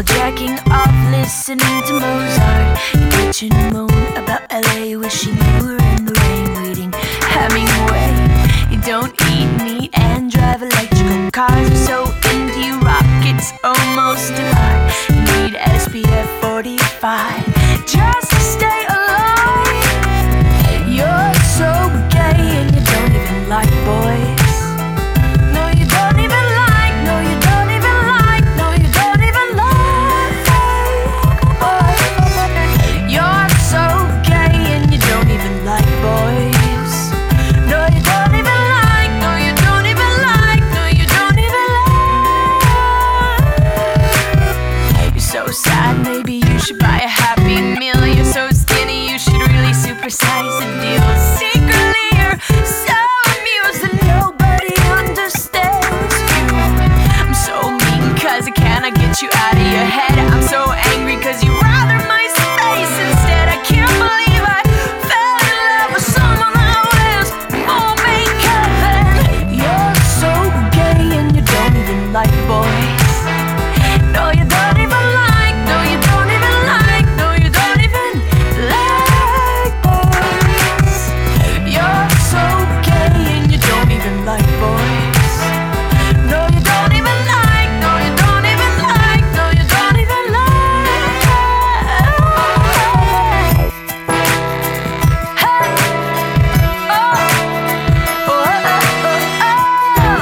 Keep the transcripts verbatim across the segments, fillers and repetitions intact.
while jacking off, listening to Mozart. You bitch and moan about L A, wishing you were in the rain, reading Hemingway. You don't eat meat and drive electrical cars. You're so into you rock, it's almost an art. You need S P F forty-five just to stay alive. You're so gay and you don't even like boys. No, you don't even like, no, you don't even like, no, you don't even like boys. You're so gay and you don't even like boys. No, you don't even like, no, you don't even like, no, you don't even like. You're so sad, maybe you should buy a Happy Meal. You're so skinny, you should really supersize the deal. Secretly, you're so amused that nobody understands you. I'm so mean cause I cannot get you out of your head. I'm so angry cause you rather my space instead. I can't believe I fell in love with someone that wears more makeup than. You're so gay and you don't even like boys. No, you don't even like, no, you don't even like, no, you don't even like boys. You're so gay and you don't even like boys. No, you don't even like, no, you don't even like, no, you don't even like. Hey, oh, oh, oh, oh, oh.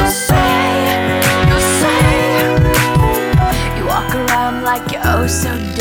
You walk around like you're oh so